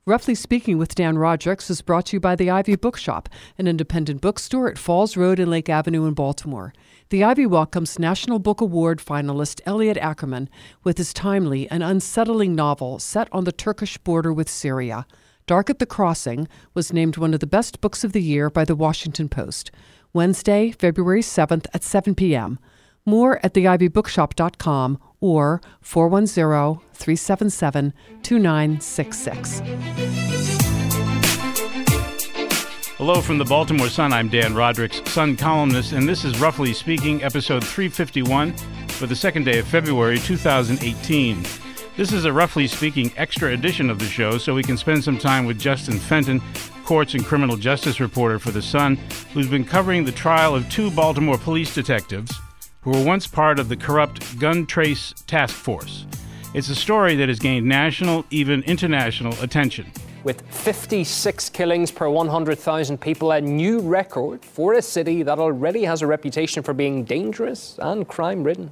Roughly Speaking with Dan Rodricks is brought to you by the Ivy Bookshop, an independent bookstore at Falls Road and Lake Avenue in Baltimore. The Ivy welcomes National Book Award finalist Elliot Ackerman with his timely and unsettling novel set on the Turkish border with Syria. Dark at the Crossing was named one of the best books of the year by the Washington Post. Wednesday, February 7th at 7 p.m. More at theivybookshop.com or 410-377-2966. Hello from the Baltimore Sun. I'm Dan Rodricks, Sun columnist, and this is Roughly Speaking, episode 351 for the second day of February 2018. This is a Roughly Speaking extra edition of the show, so we can spend some time with Justin Fenton, courts and criminal justice reporter for The Sun, who's been covering the trial of two Baltimore police detectives who were once part of the corrupt Gun Trace Task Force. It's a story that has gained national, even international attention. With 56 killings per 100,000 people, a new record for a city that already has a reputation for being dangerous and crime-ridden.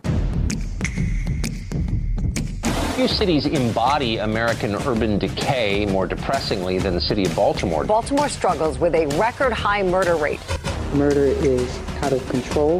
Few cities embody American urban decay more depressingly than the city of Baltimore. Baltimore struggles with a record-high murder rate. Murder is out of control.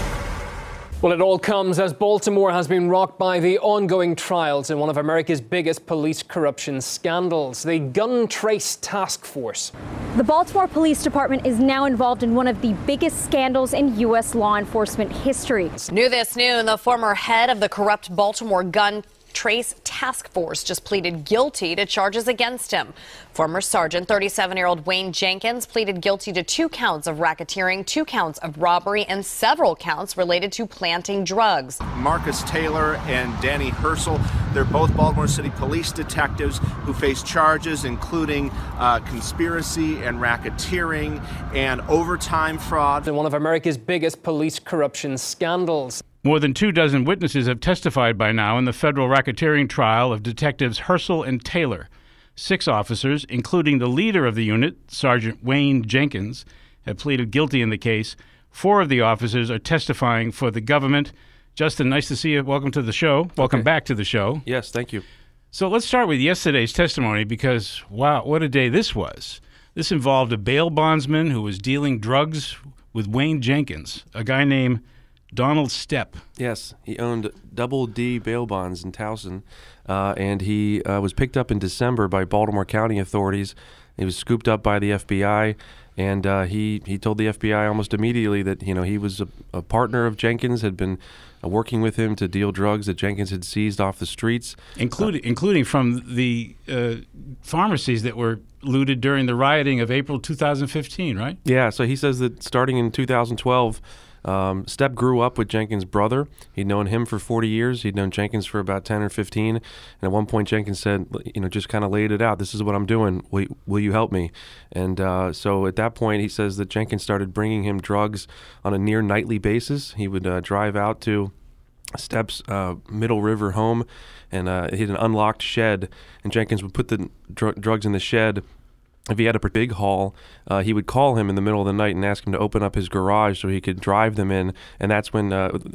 Well, it all comes as Baltimore has been rocked by the ongoing trials in one of America's biggest police corruption scandals, the Gun Trace Task Force. The Baltimore Police Department is now involved in one of the biggest scandals in U.S. law enforcement history. New this noon, the former head of the corrupt Baltimore Gun Trace Task Force just pleaded guilty to charges against him. Former Sergeant 37-year-old Wayne Jenkins pleaded guilty to 2 counts of racketeering, 2 counts of robbery, and several counts related to planting drugs. Marcus Taylor and Danny Herschel, they're both Baltimore City police detectives who face charges including conspiracy and racketeering and overtime fraud. In one of America's biggest police corruption scandals. More than 24 witnesses have testified by now in the federal racketeering trial of detectives Herschel and Taylor. 6 officers, including the leader of the unit, Sergeant Wayne Jenkins, have pleaded guilty in the case. 4 of the officers are testifying for the government. Justin, nice to see you. Welcome to the show. Welcome back to the show. Yes, thank you. So let's start with yesterday's testimony because, wow, what a day this was. This involved a bail bondsman who was dealing drugs with Wayne Jenkins, a guy named Donald Stepp. Yes, he owned Double D bail bonds in Towson, and he was picked up in December by Baltimore County authorities. He was scooped up by the FBI, and he told the FBI almost immediately that he was a partner of Jenkins, had been working with him to deal drugs that Jenkins had seized off the streets, including from the pharmacies that were looted during the rioting of April 2015, right? Yeah. So he says that starting in 2012. Stepp grew up with Jenkins' brother. He'd known him for 40 years. He'd known Jenkins for about 10 or 15. And at one point, Jenkins said, just kind of laid it out. This is what I'm doing. Will you help me? And so at that point, he says that Jenkins started bringing him drugs on a near nightly basis. He would drive out to Stepp's Middle River home, and he had an unlocked shed. And Jenkins would put the drugs in the shed. If he had a big haul, he would call him in the middle of the night and ask him to open up his garage so he could drive them in. And that's when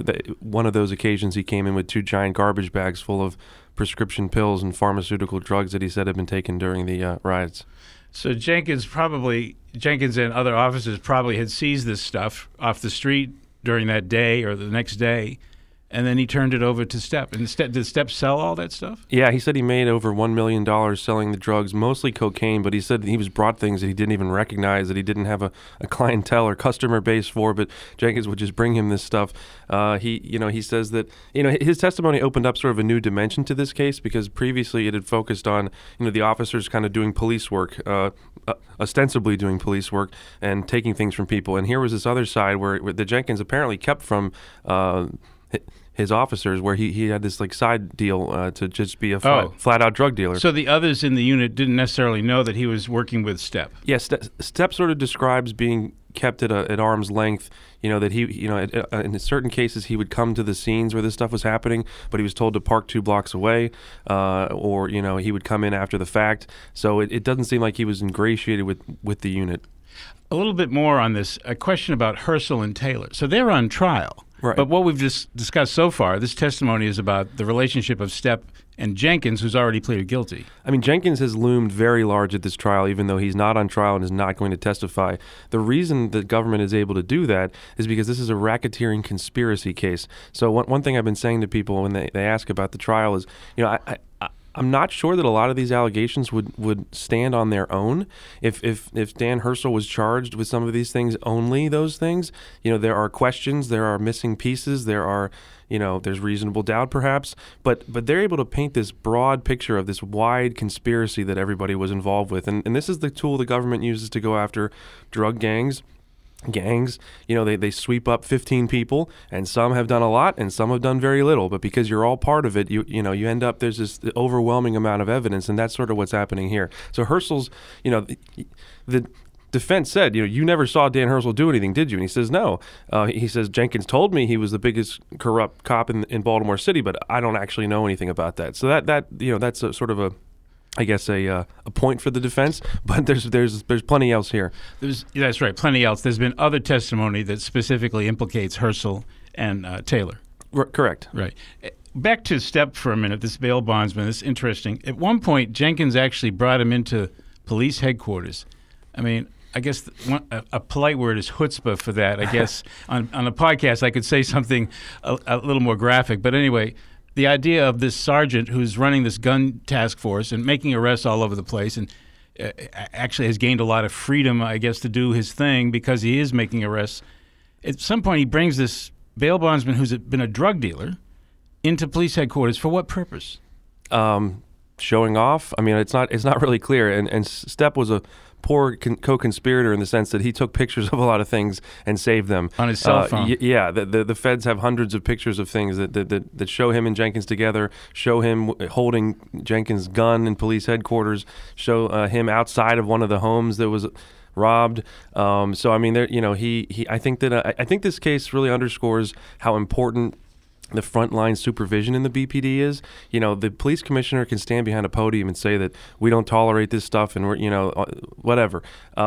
one of those occasions he came in with 2 giant garbage bags full of prescription pills and pharmaceutical drugs that he said had been taken during the riots. So Jenkins and other officers probably had seized this stuff off the street during that day or the next day. And then he turned it over to Stepp. And did Stepp sell all that stuff? Yeah, he said he made over $1 million selling the drugs, mostly cocaine, but he said he was brought things that he didn't even recognize, that he didn't have a clientele or customer base for, but Jenkins would just bring him this stuff. He says that, his testimony opened up sort of a new dimension to this case because previously it had focused on, the officers kind of doing police work, ostensibly doing police work and taking things from people. And here was this other side where the Jenkins apparently kept from his officers, where he had this side deal to just be a flat out drug dealer. So the others in the unit didn't necessarily know that he was working with Stepp. Yes, Stepp sort of describes being kept at arm's length. That he in certain cases he would come to the scenes where this stuff was happening, but he was told to park 2 blocks away, or he would come in after the fact. So it doesn't seem like he was ingratiated with the unit. A little bit more on this. A question about Herschel and Taylor. So they're on trial. Right. But what we've just discussed so far, this testimony is about the relationship of Stepp and Jenkins, who's already pleaded guilty. I mean, Jenkins has loomed very large at this trial, even though he's not on trial and is not going to testify. The reason the government is able to do that is because this is a racketeering conspiracy case. So one thing I've been saying to people when they ask about the trial is, I'm not sure that a lot of these allegations would stand on their own. If Dan Hersl was charged with some of these things, only those things, there are questions, there are missing pieces, there's reasonable doubt perhaps, but they're able to paint this broad picture of this wide conspiracy that everybody was involved with. And this is the tool the government uses to go after drug gangs. They sweep up 15 people, and some have done a lot and some have done very little, but because you're all part of it, you end up, there's this overwhelming amount of evidence, and that's sort of what's happening here. So Herschel's, the defense said, you never saw Dan Hersl do anything, did you? And he says, no. He says, Jenkins told me he was the biggest corrupt cop in Baltimore City, but I don't actually know anything about that. So that's a sort of a point for the defense, but there's plenty else here. That's right, plenty else. There's been other testimony that specifically implicates Hersl and Taylor. Correct. Right. Back to Stepp for a minute, this bail bondsman. It's interesting. At one point, Jenkins actually brought him into police headquarters. I mean, I guess a polite word is chutzpah for that. I guess on a podcast I could say something a little more graphic. But anyway, the idea of this sergeant who's running this gun task force and making arrests all over the place and actually has gained a lot of freedom, I guess, to do his thing because he is making arrests. At some point, he brings this bail bondsman who's been a drug dealer into police headquarters. For what purpose? Showing off. I mean, it's not really clear. And Stepp was a poor co-conspirator in the sense that he took pictures of a lot of things and saved them on his cell phone. The feds have hundreds of pictures of things that show him and Jenkins together, show him holding Jenkins' gun in police headquarters, show him outside of one of the homes that was robbed. So I mean, I think this case really underscores how important the frontline supervision in the BPD is. The police commissioner can stand behind a podium and say that we don't tolerate this stuff and we're, whatever.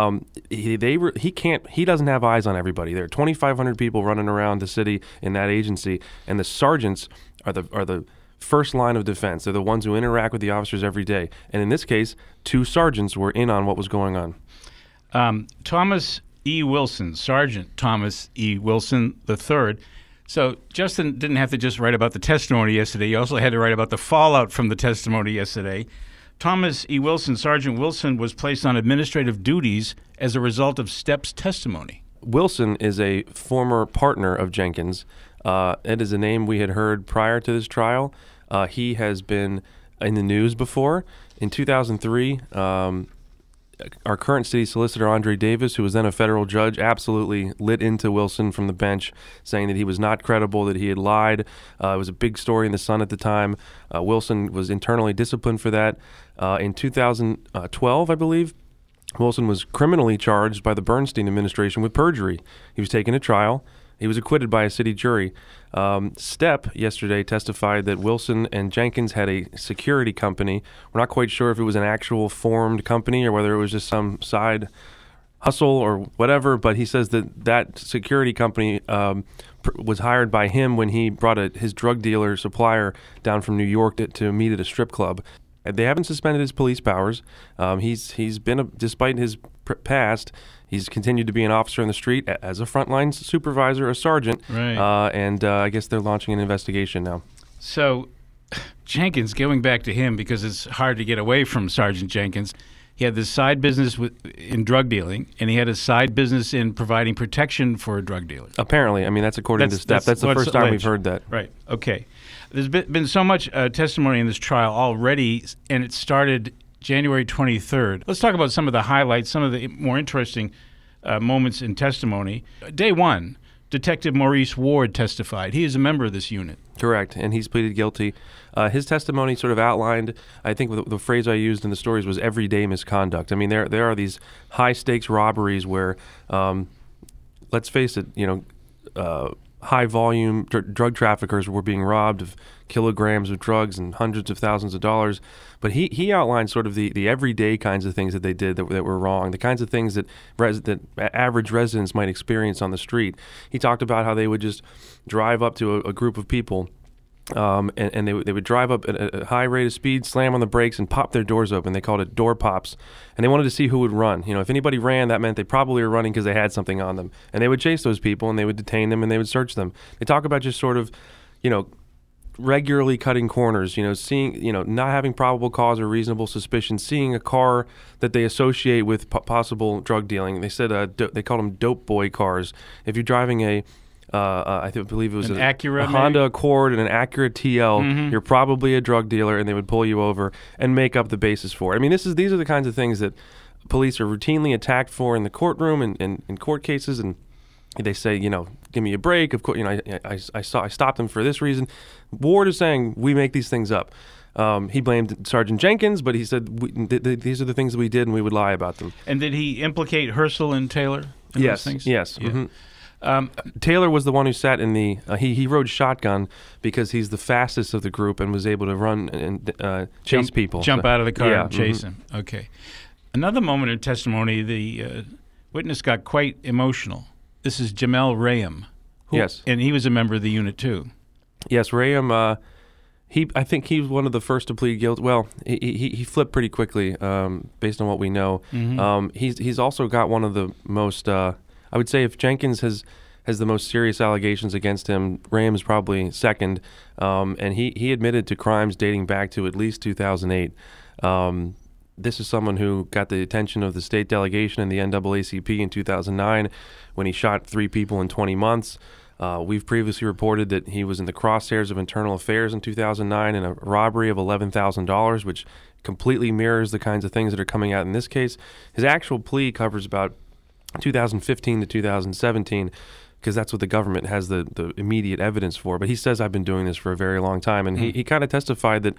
He can't. He doesn't have eyes on everybody. There are 2,500 people running around the city in that agency, and the sergeants are the first line of defense. They're the ones who interact with the officers every day. And in this case, 2 sergeants were in on what was going on. Thomas E. Wilson, Sergeant Thomas E. Wilson III. So Justin didn't have to just write about the testimony yesterday. He also had to write about the fallout from the testimony yesterday. Thomas E. Wilson, Sergeant Wilson, was placed on administrative duties as a result of Stepp's testimony. Wilson is a former partner of Jenkins. It is a name we had heard prior to this trial. He has been in the news before. In 2003, our current city solicitor, Andre Davis, who was then a federal judge, absolutely lit into Wilson from the bench, saying that he was not credible, that he had lied. It was a big story in the Sun at the time. Wilson was internally disciplined for that. In 2012, I believe, Wilson was criminally charged by the Bernstein administration with perjury. He was taken to trial. He was acquitted by a city jury. Stepp yesterday testified that Wilson and Jenkins had a security company. We're not quite sure if it was an actual formed company or whether it was just some side hustle or whatever, but he says that security company was hired by him when he brought his drug dealer supplier down from New York to meet at a strip club. They haven't suspended his police powers. He's been, despite his past, he's continued to be an officer in the street as a frontline supervisor, a sergeant, right. And I guess they're launching an investigation now. So Jenkins, going back to him, because it's hard to get away from Sergeant Jenkins, he had this side business in drug dealing, and he had a side business in providing protection for a drug dealer. Apparently. I mean, that's according to Stepp. That's the first time we've heard that. Right. Okay. There's been so much testimony in this trial already, and it started January 23rd. Let's talk about some of the highlights, some of the more interesting moments in testimony. Day one, Detective Maurice Ward testified. He is a member of this unit. Correct, and he's pleaded guilty. His testimony sort of outlined, I think the phrase I used in the stories was everyday misconduct. I mean, there are these high-stakes robberies where, let's face it, high-volume drug traffickers were being robbed of kilograms of drugs and hundreds of thousands of dollars. But he outlined sort of the everyday kinds of things that they did that were wrong, the kinds of things that average residents might experience on the street. He talked about how they would just drive up to a group of people and they would drive up at a high rate of speed, slam on the brakes, and pop their doors open. They called it door pops, and they wanted to see who would run. If anybody ran, that meant they probably were running because they had something on them, and they would chase those people, and they would detain them, and they would search them. They talk about just sort of, regularly cutting corners, seeing, not having probable cause or reasonable suspicion, seeing a car that they associate with possible drug dealing. They said they called them dope boy cars. If you're driving I believe it was an Acura, a Honda Accord and an Acura TL, you're probably a drug dealer, and they would pull you over and make up the basis for it. I mean, these are the kinds of things that police are routinely attacked for in the courtroom and in court cases, and they say, give me a break. Of course, I stopped them for this reason. Ward is saying we make these things up. He blamed Sergeant Jenkins, but he said these are the things that we did, and we would lie about them. And did he implicate Herschel and Taylor in those things? Yes. Yeah. Mm-hmm. Taylor was the one who sat in the he rode shotgun because he's the fastest of the group and was able to run and chase people. Jump out of the car and chase him. Okay. Another moment in testimony, the witness got quite emotional. This is Jamel Rayam. Yes. And he was a member of the unit, too. Yes, Rayam, I think he was one of the first to plead guilty. Well, he flipped pretty quickly based on what we know. Mm-hmm. He's also got one of the most... I would say if Jenkins has the most serious allegations against him, Rayam is probably second, and he admitted to crimes dating back to at least 2008. This is someone who got the attention of the state delegation and the NAACP in 2009 when he shot 3 people in 20 months. We've previously reported that he was in the crosshairs of Internal Affairs in 2009 in a robbery of $11,000, which completely mirrors the kinds of things that are coming out in this case. His actual plea covers about 2015 to 2017, because that's what the government has the immediate evidence for. But he says, I've been doing this for a very long time, and he kind of testified that,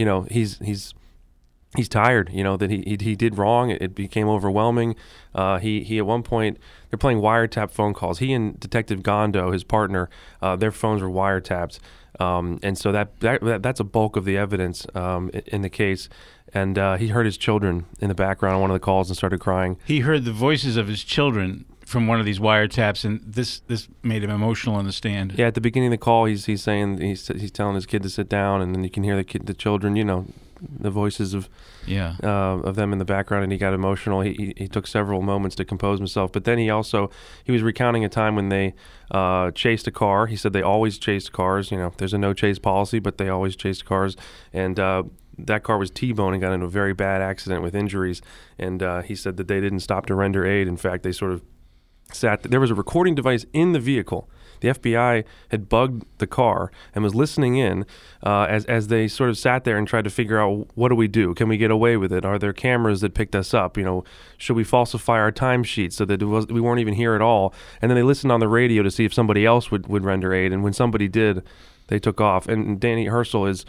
he's tired, that he did wrong. It became overwhelming. He at one point, they're playing wiretap phone calls. He and Detective Gondo, his partner, their phones were wiretapped, and so that's a bulk of the evidence in the case. And he heard his children in the background on one of the calls and started crying. He heard the voices of his children from one of these wiretaps, and this made him emotional on the stand. Yeah, at the beginning of the call, he's saying he's telling his kid to sit down, and then you can hear the children, the voices of them in the background, and he got emotional. He took several moments to compose himself, but then he was recounting a time when they chased a car. He said they always chased cars. There's a no chase policy, but they always chased cars, and that car was T-boned and got into a very bad accident with injuries. And he said that they didn't stop to render aid. In fact, they sort of there was a recording device in the vehicle. The FBI had bugged the car and was listening in as they sort of sat there and tried to figure out, what do we do? Can we get away with it? Are there cameras that picked us up? Should we falsify our timesheet so that we weren't even here at all? And then they listened on the radio to see if somebody else would render aid. And when somebody did, they took off. And Danny Herschel is...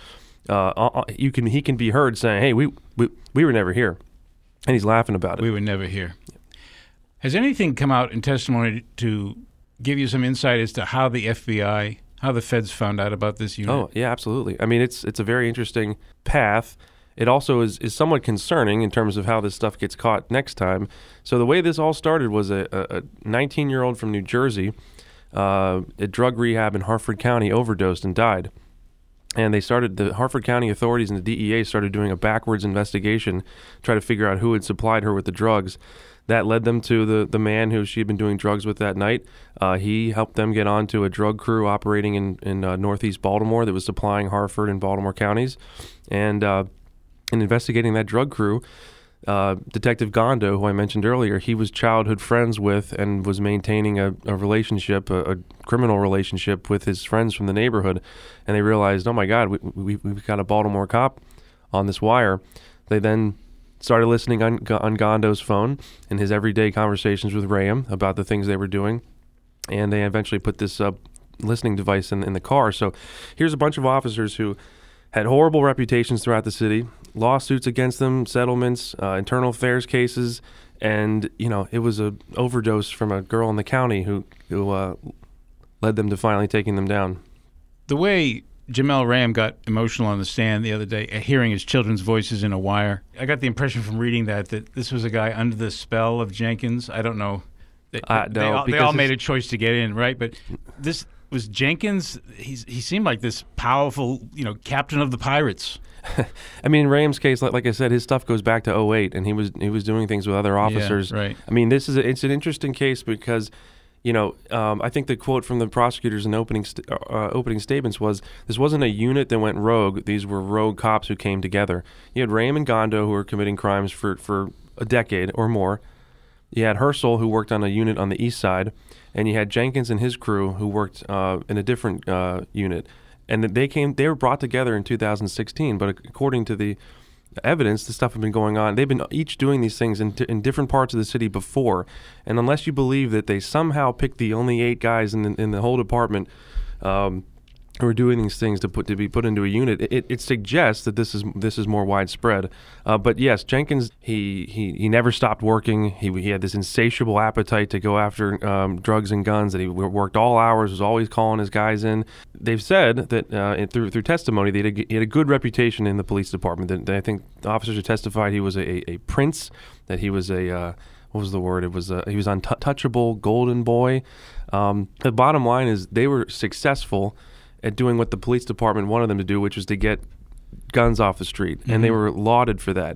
he can be heard saying, "Hey, we were never here," and he's laughing about it. We were never here. Has anything come out in testimony to give you some insight as to how the FBI, how the feds found out about this unit? Oh, yeah, absolutely. I mean, it's a very interesting path. It also is somewhat concerning in terms of how this stuff gets caught next time. So the way this all started was a 19-year-old from New Jersey at drug rehab in Harford County overdosed and died. And the Harford County authorities and the DEA started doing a backwards investigation, try to figure out who had supplied her with the drugs. That led them to the man who she had been doing drugs with that night. He helped them get onto a drug crew operating in northeast Baltimore that was supplying Harford and Baltimore counties. And in investigating that drug crew, Detective Gondo, who I mentioned earlier, he was childhood friends with and was maintaining a relationship, a criminal relationship with his friends from the neighborhood. And they realized, oh my God, we've got a Baltimore cop on this wire. They then started listening on Gondo's phone and his everyday conversations with Rayam about the things they were doing. And they eventually put this listening device in the car. So here's a bunch of officers who had horrible reputations throughout the city, lawsuits against them, settlements, internal affairs cases, and it was a overdose from a girl in the county who led them to finally taking them down. The way Jamel Rayam got emotional on the stand the other day, hearing his children's voices in a wire, I got the impression from reading that this was a guy under the spell of Jenkins. I don't know. They all made a choice to get in, right? But was Jenkins. He seemed like this powerful, captain of the pirates. I mean, in Raham's case, like I said, his stuff goes back to 2008, and he was doing things with other officers. Yeah, right. I mean, it's an interesting case because, I think the quote from the prosecutors in opening statements was, this wasn't a unit that went rogue. These were rogue cops who came together. You had Raham and Gondo, who were committing crimes for a decade or more. You had Herschel, who worked on a unit on the east side, and you had Jenkins and his crew, who worked in a different unit. And they were brought together in 2016, but according to the evidence, the stuff had been going on. They've been each doing these things in different parts of the city before, and unless you believe that they somehow picked the only 8 guys in the whole department who are doing these things to be put into a unit, it suggests that this is more widespread. But yes, Jenkins, he never stopped working. He had this insatiable appetite to go after drugs and guns, and he worked all hours, was always calling his guys in. They've said that through testimony, he had a good reputation in the police department. That I think the officers who testified he was a prince, that he was a what was the word? It was he was untouchable, golden boy. The bottom line is they were successful at doing what the police department wanted them to do, which was to get guns off the street, and they were lauded for that.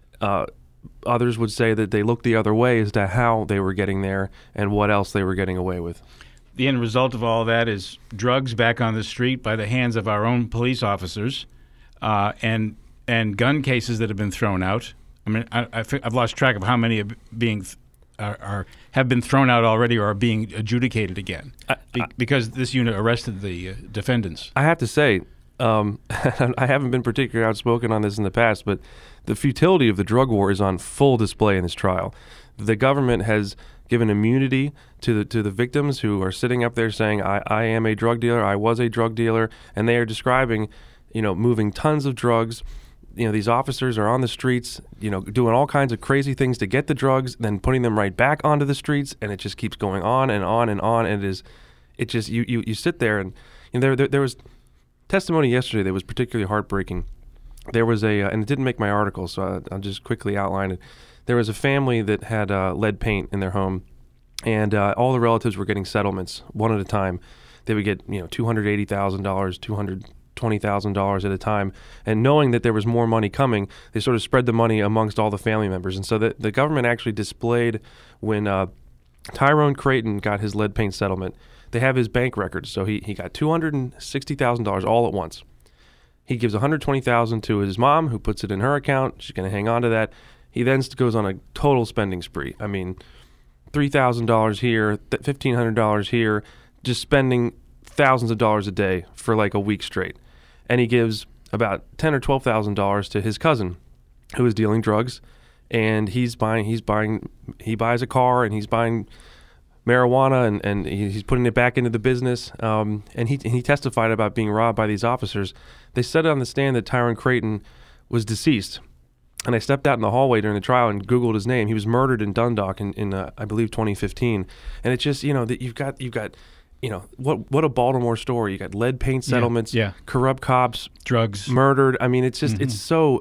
Others would say that they looked the other way as to how they were getting there and what else they were getting away with. The end result of all that is drugs back on the street by the hands of our own police officers, and gun cases that have been thrown out. I mean, I've lost track of how many have been thrown out already or are being adjudicated again because this unit arrested the defendants. I have to say, I haven't been particularly outspoken on this in the past, but the futility of the drug war is on full display in this trial. The government has given immunity to the victims who are sitting up there saying, I am a drug dealer, I was a drug dealer, and they are describing, moving tons of drugs. These officers are on the streets, doing all kinds of crazy things to get the drugs, then putting them right back onto the streets, and it just keeps going on and on and on. And you sit there, and there was testimony yesterday that was particularly heartbreaking. There was and it didn't make my article, so I'll just quickly outline it. There was a family that had lead paint in their home, and all the relatives were getting settlements one at a time. They would get $280,000, $220,000 at a time, and knowing that there was more money coming, they sort of spread the money amongst all the family members. And so the government actually displayed when Tyrone Creighton got his lead paint settlement. They have his bank records, so he got $260,000 all at once. He gives $120,000 to his mom, who puts it in her account. She's going to hang on to that. He then goes on a total spending spree. I mean, $3,000 here, $1,500 here, just spending thousands of dollars a day for like a week straight. And he gives about $10,000 or $12,000 to his cousin, who is dealing drugs, and he buys a car, and he's buying marijuana, and he's putting it back into the business. And he testified about being robbed by these officers. They said on the stand that Tyrone Creighton was deceased. And I stepped out in the hallway during the trial and Googled his name. He was murdered in Dundalk in I believe 2015. And it's just that you've got what a Baltimore story. You got lead paint settlements, corrupt cops, drugs, murdered. I mean, it's just it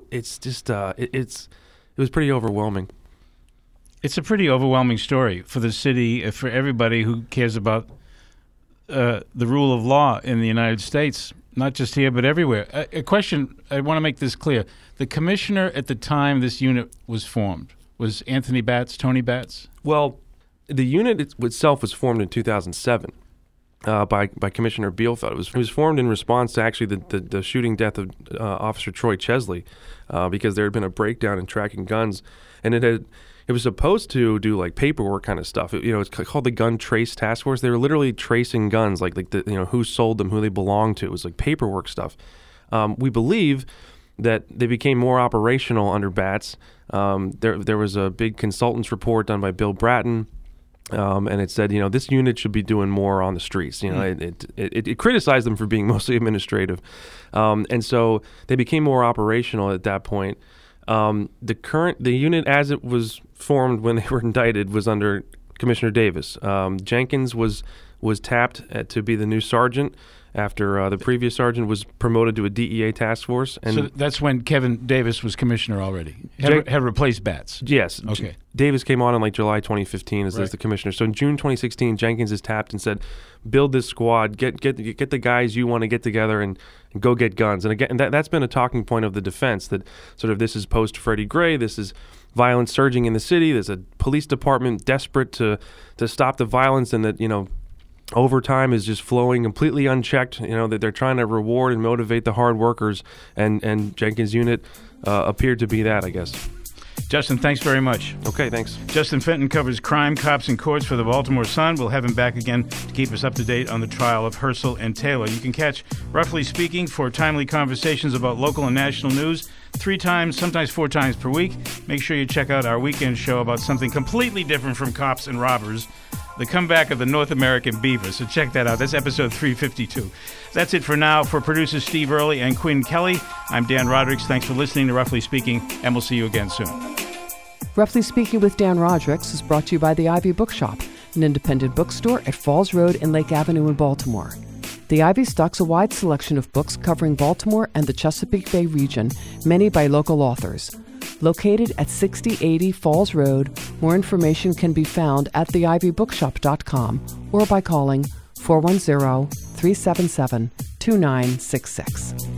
was pretty overwhelming. It's a pretty overwhelming story for the city, for everybody who cares about the rule of law in the United States, not just here but everywhere. A question, I want to make this clear. The commissioner at the time this unit was formed was Anthony Batts, Tony Batts? Well, the unit itself was formed in 2007. By Commissioner Bielfeld. It was formed in response to actually the shooting death of Officer Troy Chesley, because there had been a breakdown in tracking guns, and it was supposed to do like paperwork kind of stuff. It's called the Gun Trace Task Force. They were literally tracing guns, like who sold them, who they belonged to. It was like paperwork stuff. We believe that they became more operational under Batts. There was a big consultants report done by Bill Bratton. And it said, this unit should be doing more on the streets. It criticized them for being mostly administrative. And so they became more operational at that point. The unit as it was formed when they were indicted was under Commissioner Davis. Jenkins was tapped to be the new sergeant, after the previous sergeant was promoted to a DEA task force. And so that's when Kevin Davis was commissioner already. Had replaced Batts. Yes. Okay. Davis came on in like July 2015 as the commissioner. So in June 2016, Jenkins is tapped and said, build this squad, get the guys you want to get together and go get guns. And again, that's been a talking point of the defense, that sort of this is post Freddie Gray, this is violence surging in the city, there's a police department desperate to stop the violence, and that, overtime is just flowing completely unchecked, that they're trying to reward and motivate the hard workers, and Jenkins' unit appeared to be that, I guess. Justin, thanks very much. Okay, thanks. Justin Fenton covers crime, cops, and courts for the Baltimore Sun. We'll have him back again to keep us up to date on the trial of Hirschel and Taylor. You can catch Roughly Speaking for timely conversations about local and national news 3 times, sometimes 4 times per week. Make sure you check out our weekend show about something completely different from cops and robbers, the comeback of the North American beaver. So check that out. That's episode 352. That's it for now. For producers Steve Early and Quinn Kelly, I'm Dan Rodericks. Thanks for listening to Roughly Speaking, and we'll see you again soon. Roughly Speaking with Dan Rodericks is brought to you by the Ivy Bookshop, an independent bookstore at Falls Road and Lake Avenue in Baltimore. The Ivy stocks a wide selection of books covering Baltimore and the Chesapeake Bay region, many by local authors. Located at 6080 Falls Road, more information can be found at theivybookshop.com or by calling 410-377-2966.